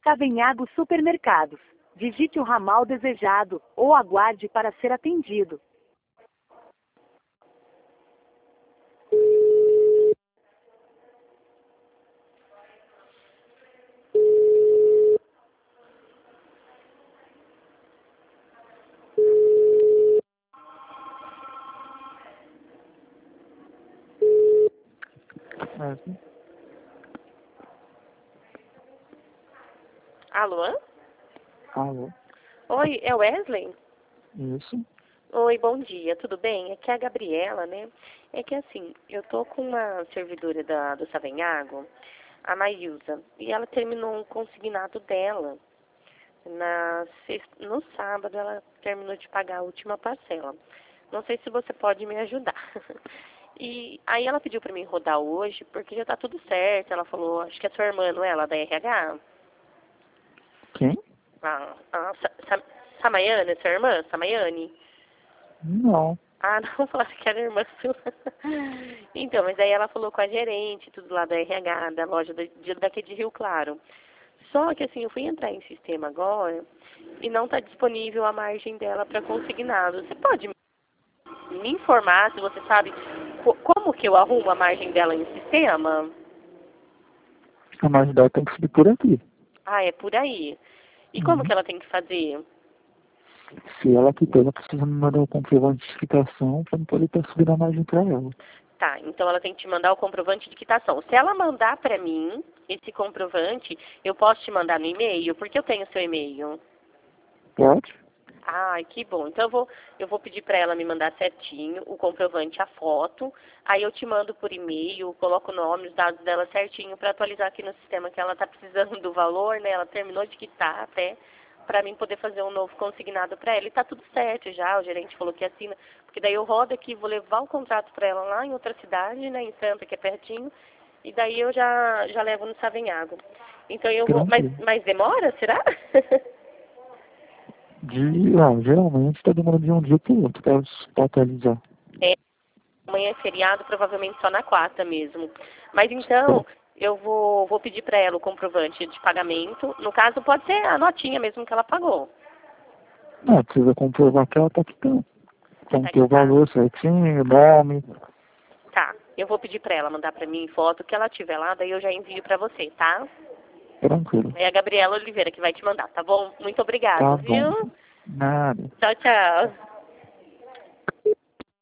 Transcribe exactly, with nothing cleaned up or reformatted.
Savenhago Supermercados. Digite o ramal desejado ou aguarde para ser atendido. Wesley? Alô? Alô? Oi, é Wesley? Isso? Oi, bom dia, tudo bem? Aqui é a Gabriela, né? É que assim, eu tô com uma servidora da, do Savenhago, a Maísa, e ela terminou um consignado dela. Na sexta, no sábado ela terminou de pagar a última parcela. Não sei se você pode me ajudar. E aí ela pediu para mim rodar hoje, porque já tá tudo certo. Ela falou, acho que é sua irmã, não é? Ela da R H? Quem? A, a Sa, Sa, Samayane, sua irmã? Samayane? Não. Ah, não, falaram que era irmã sua. Então, mas aí ela falou com a gerente, tudo lá da R H, da loja de, de, daqui de Rio Claro. Só que assim, eu fui entrar em sistema agora e não está disponível a margem dela para consignado. Você pode me informar, se você sabe, co como que eu arrumo a margem dela em sistema? A mais dela tem que subir por aqui. Ah, é por aí. E como Uhum. que ela tem que fazer? Se ela quiser, ela precisa me mandar o comprovante de identificação para não poder estar subindo a margem para ela. Tá, então ela tem que te mandar o comprovante de quitação. Se ela mandar para mim esse comprovante, eu posso te mandar no e-mail, porque eu tenho seu e-mail. Pode? Ai, que bom. Então eu vou, eu vou pedir para ela me mandar certinho o comprovante, a foto. Aí eu te mando por e-mail, coloco o nome, os dados dela certinho para atualizar aqui no sistema que ela está precisando do valor, né? Ela terminou de quitar até para mim poder fazer um novo consignado para ela. E tá tudo certo já, o gerente falou que assina, porque daí eu rodo aqui, vou levar o contrato para ela lá em outra cidade, né, em Santa, que é pertinho, e daí eu já já levo no Savenhago. Então eu vou, mas Tranquilo. mas demora, será? De, ah, geralmente está demorando de um dia para o outro para atualizar. É, amanhã é feriado, provavelmente só na quarta mesmo. Mas então, eu vou, vou pedir para ela o comprovante de pagamento. No caso, pode ser a notinha mesmo que ela pagou. Não, precisa comprovar que ela está quitando. Que Tem que tá ter o quitado. valor certinho, o nome. Tá, eu vou pedir para ela mandar para mim foto que ela tiver lá, daí eu já envio para você, tá? Tranquilo. É a Gabriela Oliveira que vai te mandar, tá bom? Muito obrigado, Tá bom. viu? Nada. Tchau, tchau.